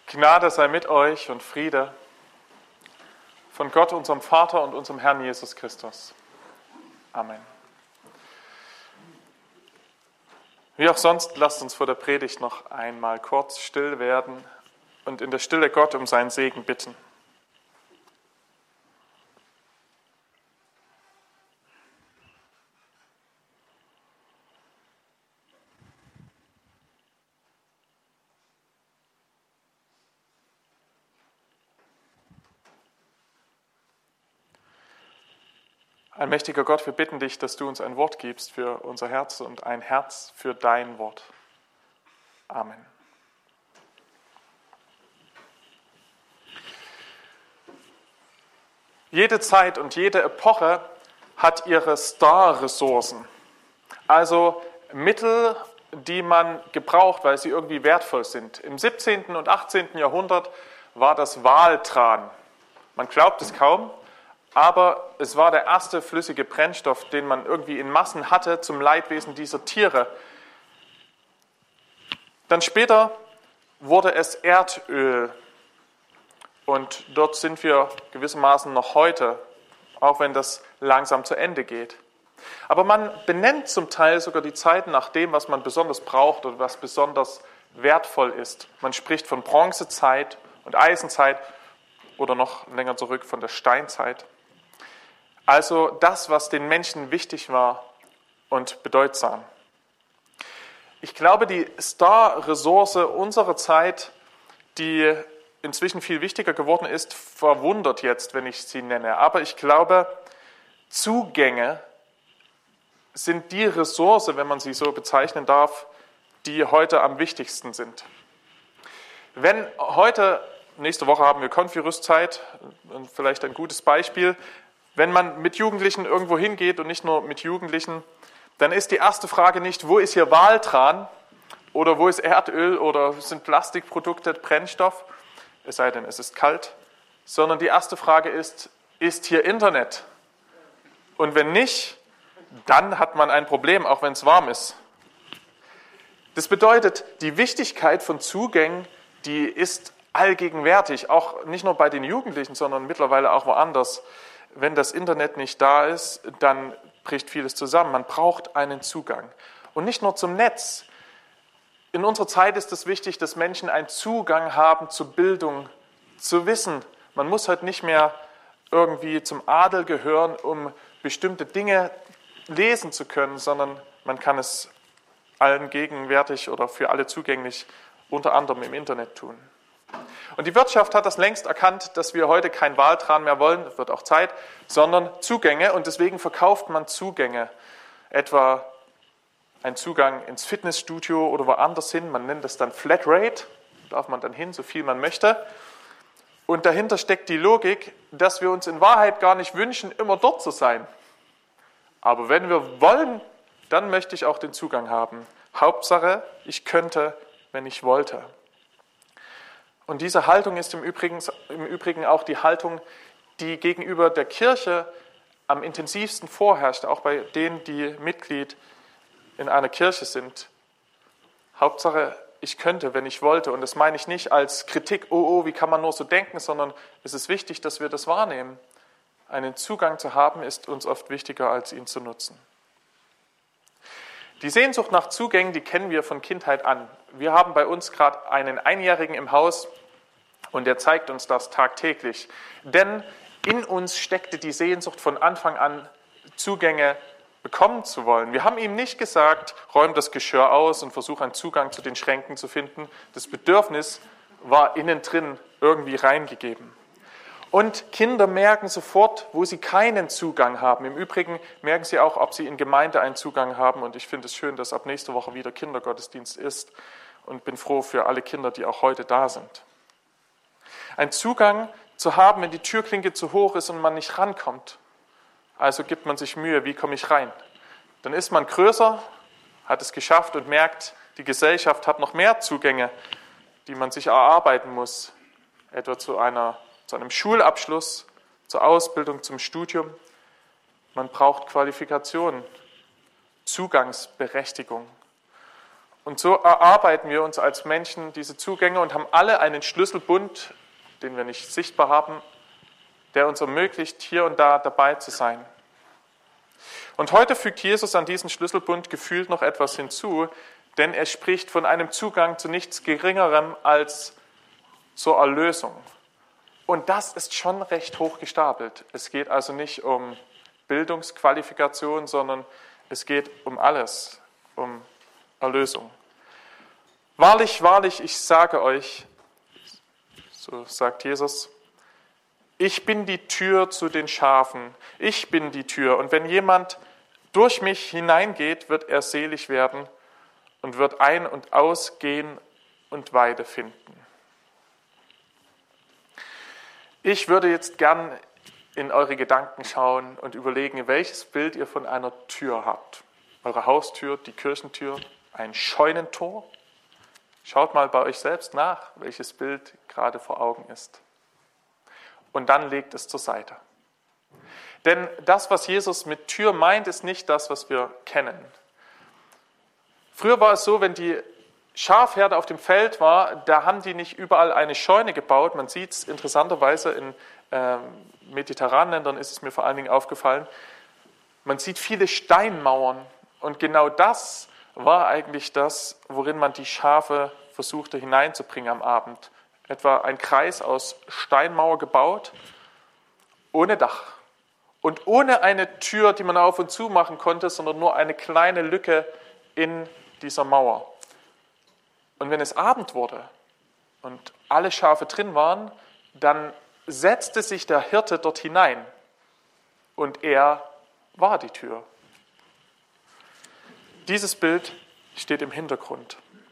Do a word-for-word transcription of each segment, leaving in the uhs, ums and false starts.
Gnade sei mit euch und Friede von Gott, unserem Vater und unserem Herrn Jesus Christus. Amen. Wie auch sonst, lasst uns vor der Predigt noch einmal kurz still werden und in der Stille Gott um seinen Segen bitten. Allmächtiger Gott, wir bitten dich, dass du uns ein Wort gibst für unser Herz und ein Herz für dein Wort. Amen. Jede Zeit und jede Epoche hat ihre Star-Ressourcen, also Mittel, die man gebraucht, weil sie irgendwie wertvoll sind. Im siebzehnten und achtzehnten Jahrhundert war das Waltran. Man glaubt es kaum, aber es war der erste flüssige Brennstoff, den man irgendwie in Massen hatte zum Leidwesen dieser Tiere. Dann später wurde es Erdöl und dort sind wir gewissermaßen noch heute, auch wenn das langsam zu Ende geht. Aber man benennt zum Teil sogar die Zeiten nach dem, was man besonders braucht oder was besonders wertvoll ist. Man spricht von Bronzezeit und Eisenzeit oder noch länger zurück von der Steinzeit. Also das, was den Menschen wichtig war und bedeutsam. Ich glaube, die Star-Ressource unserer Zeit, die inzwischen viel wichtiger geworden ist, verwundert jetzt, wenn ich sie nenne. Aber ich glaube, Zugänge sind die Ressource, wenn man sie so bezeichnen darf, die heute am wichtigsten sind. Wenn heute, nächste Woche haben wir Konfi-Rüstzeit, vielleicht ein gutes Beispiel, wenn man mit Jugendlichen irgendwo hingeht und nicht nur mit Jugendlichen, dann ist die erste Frage nicht, wo ist hier Waltran oder wo ist Erdöl oder sind Plastikprodukte Brennstoff, es sei denn, es ist kalt, sondern die erste Frage ist, ist hier Internet? Und wenn nicht, dann hat man ein Problem, auch wenn es warm ist. Das bedeutet, die Wichtigkeit von Zugängen, die ist allgegenwärtig, auch nicht nur bei den Jugendlichen, sondern mittlerweile auch woanders. Wenn das Internet nicht da ist, dann bricht vieles zusammen. Man braucht einen Zugang. Und nicht nur zum Netz. In unserer Zeit ist es wichtig, dass Menschen einen Zugang haben zu Bildung, zu Wissen. Man muss heute nicht mehr irgendwie zum Adel gehören, um bestimmte Dinge lesen zu können, sondern man kann es allen gegenwärtig oder für alle zugänglich, unter anderem im Internet tun. Und die Wirtschaft hat das längst erkannt, dass wir heute kein Waltran mehr wollen, das wird auch Zeit, sondern Zugänge. Und deswegen verkauft man Zugänge, etwa ein Zugang ins Fitnessstudio oder woanders hin. Man nennt das dann Flatrate, darf man dann hin, so viel man möchte. Und dahinter steckt die Logik, dass wir uns in Wahrheit gar nicht wünschen, immer dort zu sein. Aber wenn wir wollen, dann möchte ich auch den Zugang haben. Hauptsache, ich könnte, wenn ich wollte. Und diese Haltung ist im Übrigen, im Übrigen auch die Haltung, die gegenüber der Kirche am intensivsten vorherrscht, auch bei denen, die Mitglied in einer Kirche sind. Hauptsache, ich könnte, wenn ich wollte. Und das meine ich nicht als Kritik, oh, oh, wie kann man nur so denken, sondern es ist wichtig, dass wir das wahrnehmen. Einen Zugang zu haben, ist uns oft wichtiger, als ihn zu nutzen. Die Sehnsucht nach Zugängen, die kennen wir von Kindheit an. Wir haben bei uns gerade einen Einjährigen im Haus und der zeigt uns das tagtäglich. Denn in uns steckte die Sehnsucht von Anfang an, Zugänge bekommen zu wollen. Wir haben ihm nicht gesagt, räum das Geschirr aus und versuch einen Zugang zu den Schränken zu finden. Das Bedürfnis war innen drin irgendwie reingegeben. Und Kinder merken sofort, wo sie keinen Zugang haben. Im Übrigen merken sie auch, ob sie in Gemeinde einen Zugang haben. Und ich finde es schön, dass ab nächste Woche wieder Kindergottesdienst ist. Und bin froh für alle Kinder, die auch heute da sind. Einen Zugang zu haben, wenn die Türklinke zu hoch ist und man nicht rankommt. Also gibt man sich Mühe, wie komme ich rein? Dann ist man größer, hat es geschafft und merkt, die Gesellschaft hat noch mehr Zugänge, die man sich erarbeiten muss. Etwa zu einer zu einem Schulabschluss, zur Ausbildung, zum Studium. Man braucht Qualifikationen, Zugangsberechtigung. Und so erarbeiten wir uns als Menschen diese Zugänge und haben alle einen Schlüsselbund, den wir nicht sichtbar haben, der uns ermöglicht, hier und da dabei zu sein. Und heute fügt Jesus an diesen Schlüsselbund gefühlt noch etwas hinzu, denn er spricht von einem Zugang zu nichts Geringerem als zur Erlösung. Und das ist schon recht hoch gestapelt. Es geht also nicht um Bildungsqualifikation, sondern es geht um alles, um Erlösung. Wahrlich, wahrlich, ich sage euch, so sagt Jesus, ich bin die Tür zu den Schafen. Ich bin die Tür. Und wenn jemand durch mich hineingeht, wird er selig werden und wird ein- und ausgehen und Weide finden. Ich würde jetzt gern in eure Gedanken schauen und überlegen, welches Bild ihr von einer Tür habt. Eure Haustür, die Kirchentür, ein Scheunentor. Schaut mal bei euch selbst nach, welches Bild gerade vor Augen ist. Und dann legt es zur Seite. Denn das, was Jesus mit Tür meint, ist nicht das, was wir kennen. Früher war es so, wenn die Schafherde auf dem Feld war, da haben die nicht überall eine Scheune gebaut. Man sieht es interessanterweise in ähm, mediterranen Ländern, ist es mir vor allen Dingen aufgefallen. Man sieht viele Steinmauern. Und genau das war eigentlich das, worin man die Schafe versuchte hineinzubringen am Abend. Etwa ein Kreis aus Steinmauer gebaut, ohne Dach und ohne eine Tür, die man auf und zu machen konnte, sondern nur eine kleine Lücke in dieser Mauer. Und wenn es Abend wurde und alle Schafe drin waren, dann setzte sich der Hirte dort hinein und er war die Tür. Dieses Bild steht im Hintergrund.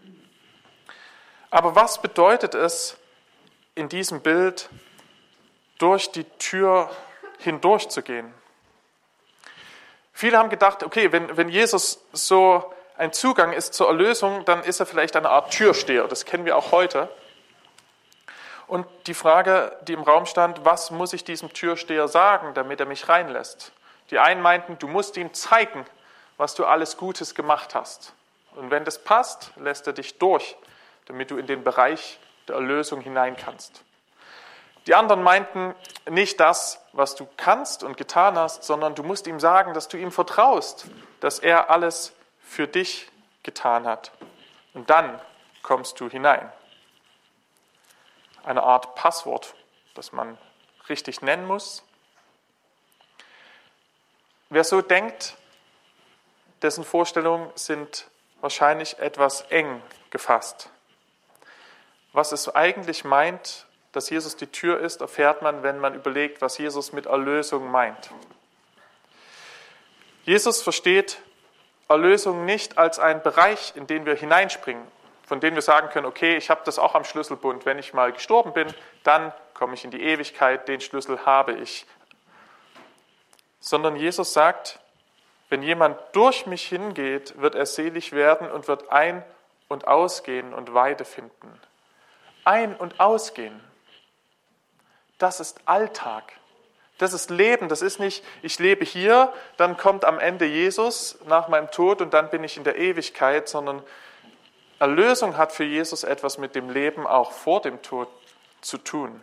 Aber was bedeutet es, in diesem Bild durch die Tür hindurchzugehen? Viele haben gedacht, okay, wenn, wenn Jesus so ein Zugang ist zur Erlösung, dann ist er vielleicht eine Art Türsteher. Das kennen wir auch heute. Und die Frage, die im Raum stand, was muss ich diesem Türsteher sagen, damit er mich reinlässt? Die einen meinten, du musst ihm zeigen, was du alles Gutes gemacht hast. Und wenn das passt, lässt er dich durch, damit du in den Bereich der Erlösung hinein kannst. Die anderen meinten nicht das, was du kannst und getan hast, sondern du musst ihm sagen, dass du ihm vertraust, dass er alles für dich getan hat. Und dann kommst du hinein. Eine Art Passwort, das man richtig nennen muss. Wer so denkt, dessen Vorstellungen sind wahrscheinlich etwas eng gefasst. Was es eigentlich meint, dass Jesus die Tür ist, erfährt man, wenn man überlegt, was Jesus mit Erlösung meint. Jesus versteht Erlösung nicht als einen Bereich, in den wir hineinspringen, von dem wir sagen können, okay, ich habe das auch am Schlüsselbund. Wenn ich mal gestorben bin, dann komme ich in die Ewigkeit, den Schlüssel habe ich. Sondern Jesus sagt, wenn jemand durch mich hingeht, wird er selig werden und wird ein- und ausgehen und Weide finden. Ein- und ausgehen, das ist Alltag. Das ist Leben, das ist nicht, ich lebe hier, dann kommt am Ende Jesus nach meinem Tod und dann bin ich in der Ewigkeit, sondern Erlösung hat für Jesus etwas mit dem Leben auch vor dem Tod zu tun.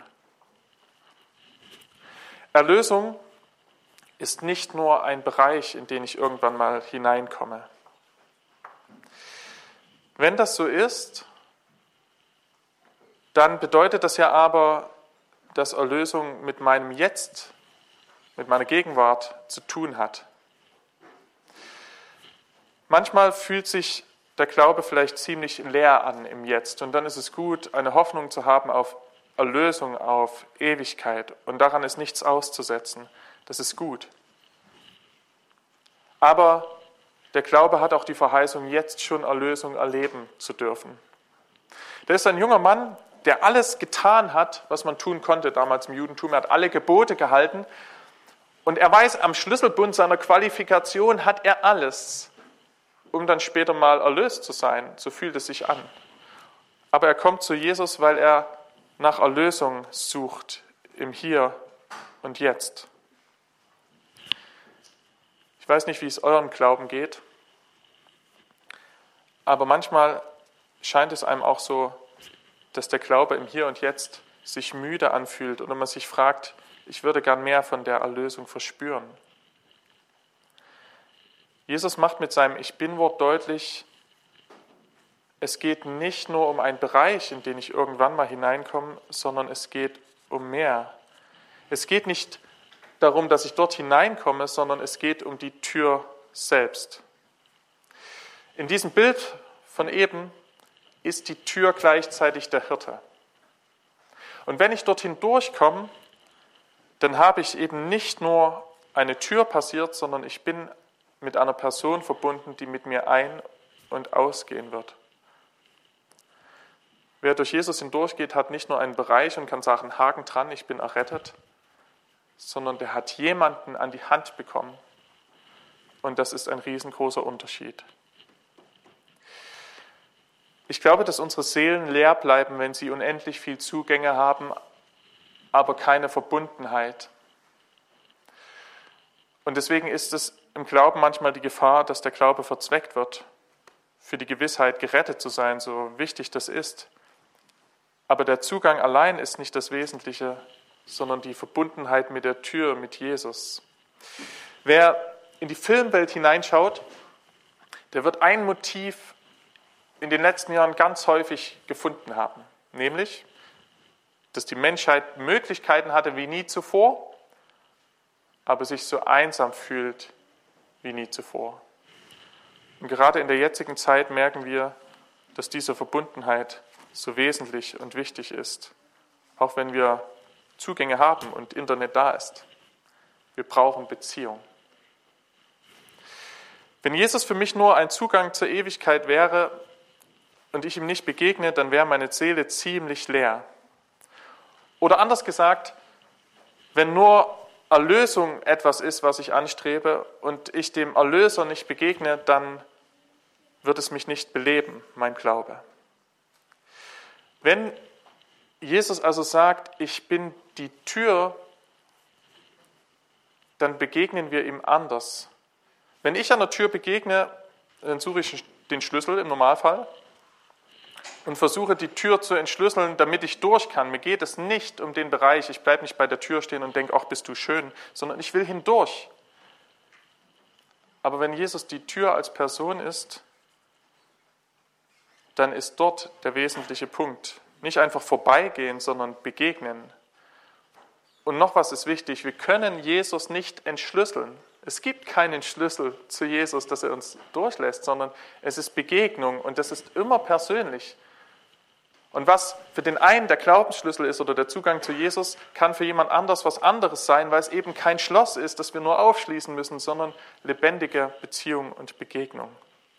Erlösung ist nicht nur ein Bereich, in den ich irgendwann mal hineinkomme. Wenn das so ist, dann bedeutet das ja aber, dass Erlösung mit meinem Jetzt, mit meiner Gegenwart zu tun hat. Manchmal fühlt sich der Glaube vielleicht ziemlich leer an im Jetzt und dann ist es gut, eine Hoffnung zu haben auf Erlösung, auf Ewigkeit und daran ist nichts auszusetzen. Das ist gut. Aber der Glaube hat auch die Verheißung, jetzt schon Erlösung erleben zu dürfen. Da ist ein junger Mann, der alles getan hat, was man tun konnte damals im Judentum. Er hat alle Gebote gehalten und er weiß, am Schlüsselbund seiner Qualifikation hat er alles, um dann später mal erlöst zu sein. So fühlt es sich an. Aber er kommt zu Jesus, weil er nach Erlösung sucht im Hier und Jetzt. Ich weiß nicht, wie es eurem Glauben geht, Aber manchmal scheint es einem auch so, dass der Glaube im Hier und Jetzt sich müde anfühlt oder man sich fragt, ich würde gern mehr von der Erlösung verspüren. Jesus macht mit seinem Ich Bin-Wort deutlich, es geht nicht nur um einen Bereich, in den ich irgendwann mal hineinkomme, sondern es geht um mehr. Es geht nicht darum, dass ich dort hineinkomme, sondern es geht um die Tür selbst. In diesem Bild von eben ist die Tür gleichzeitig der Hirte. Und wenn ich dorthin durchkomme, dann habe ich eben nicht nur eine Tür passiert, sondern ich bin mit einer Person verbunden, die mit mir ein- und ausgehen wird. Wer durch Jesus hindurchgeht, hat nicht nur einen Bereich und kann sagen, Haken dran, ich bin errettet, sondern der hat jemanden an die Hand bekommen. Und das ist ein riesengroßer Unterschied. Ich glaube, dass unsere Seelen leer bleiben, wenn sie unendlich viel Zugänge haben, aber keine Verbundenheit. Und deswegen ist es im Glauben manchmal die Gefahr, dass der Glaube verzweckt wird, für die Gewissheit, gerettet zu sein, so wichtig das ist. Aber der Zugang allein ist nicht das Wesentliche, sondern die Verbundenheit mit der Tür, mit Jesus. Wer in die Filmwelt hineinschaut, der wird ein Motiv in den letzten Jahren ganz häufig gefunden haben, nämlich, dass die Menschheit Möglichkeiten hatte wie nie zuvor, aber sich so einsam fühlt wie nie zuvor. Und gerade in der jetzigen Zeit merken wir, dass diese Verbundenheit so wesentlich und wichtig ist, auch wenn wir Zugänge haben und Internet da ist. Wir brauchen Beziehung. Wenn Jesus für mich nur ein Zugang zur Ewigkeit wäre und ich ihm nicht begegne, dann wäre meine Seele ziemlich leer. Oder anders gesagt, wenn nur Erlösung etwas ist, was ich anstrebe und ich dem Erlöser nicht begegne, dann wird es mich nicht beleben, mein Glaube. Wenn Jesus also sagt, ich bin die Tür, dann begegnen wir ihm anders. Wenn ich an der Tür begegne, dann suche ich den Schlüssel im Normalfall und versuche die Tür zu entschlüsseln, damit ich durch kann. Mir geht es nicht um den Bereich, ich bleibe nicht bei der Tür stehen und denke, ach, bist du schön, sondern ich will hindurch. Aber wenn Jesus die Tür als Person ist, dann ist dort der wesentliche Punkt. Nicht einfach vorbeigehen, sondern begegnen. Und noch was ist wichtig, wir können Jesus nicht entschlüsseln. Es gibt keinen Schlüssel zu Jesus, dass er uns durchlässt, sondern es ist Begegnung und das ist immer persönlich. Und was für den einen der Glaubensschlüssel ist oder der Zugang zu Jesus, kann für jemand anders was anderes sein, weil es eben kein Schloss ist, das wir nur aufschließen müssen, sondern lebendige Beziehung und Begegnung.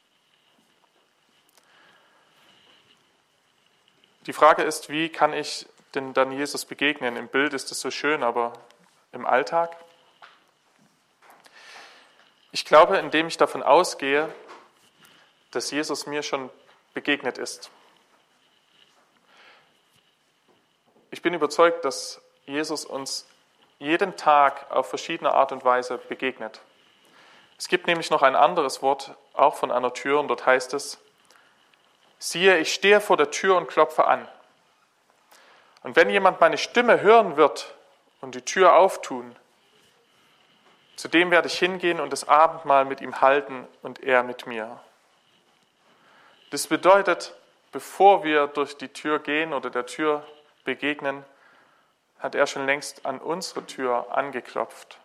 Die Frage ist, wie kann ich denn dann Jesus begegnen? Im Bild ist es so schön, aber im Alltag? Ich glaube, indem ich davon ausgehe, dass Jesus mir schon begegnet ist. Ich bin überzeugt, dass Jesus uns jeden Tag auf verschiedene Art und Weise begegnet. Es gibt nämlich noch ein anderes Wort, auch von einer Tür, und dort heißt es, siehe, ich stehe vor der Tür und klopfe an. Und wenn jemand meine Stimme hören wird und die Tür auftun, zu dem werde ich hingehen und das Abendmahl mit ihm halten und er mit mir. Das bedeutet, bevor wir durch die Tür gehen oder der Tür begegnen, hat er schon längst an unsere Tür angeklopft.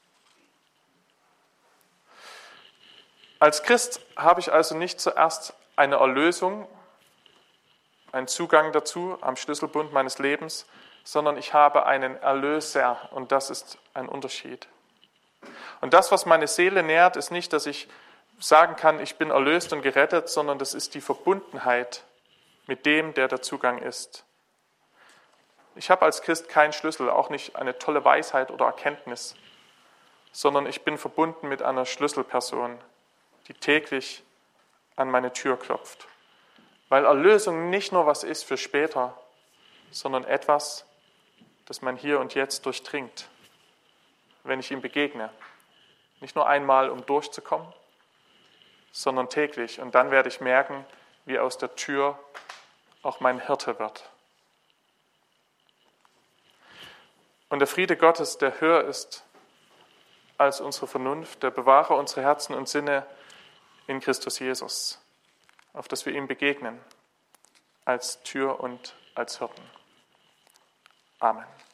Als Christ habe ich also nicht zuerst eine Erlösung, einen Zugang dazu am Schlüsselbund meines Lebens, sondern ich habe einen Erlöser und das ist ein Unterschied. Und das, was meine Seele nährt, ist nicht, dass ich sagen kann, ich bin erlöst und gerettet, sondern das ist die Verbundenheit mit dem, der der Zugang ist. Ich habe als Christ keinen Schlüssel, auch nicht eine tolle Weisheit oder Erkenntnis, sondern ich bin verbunden mit einer Schlüsselperson, die täglich an meine Tür klopft. Weil Erlösung nicht nur was ist für später, sondern etwas, das mein Hier und Jetzt durchdringt, wenn ich ihm begegne. Nicht nur einmal, um durchzukommen, sondern täglich. Und dann werde ich merken, wie aus der Tür auch mein Hirte wird. Und der Friede Gottes, der höher ist als unsere Vernunft, der bewahre unsere Herzen und Sinne in Christus Jesus, auf dass wir ihm begegnen, als Tür und als Hirten. Amen.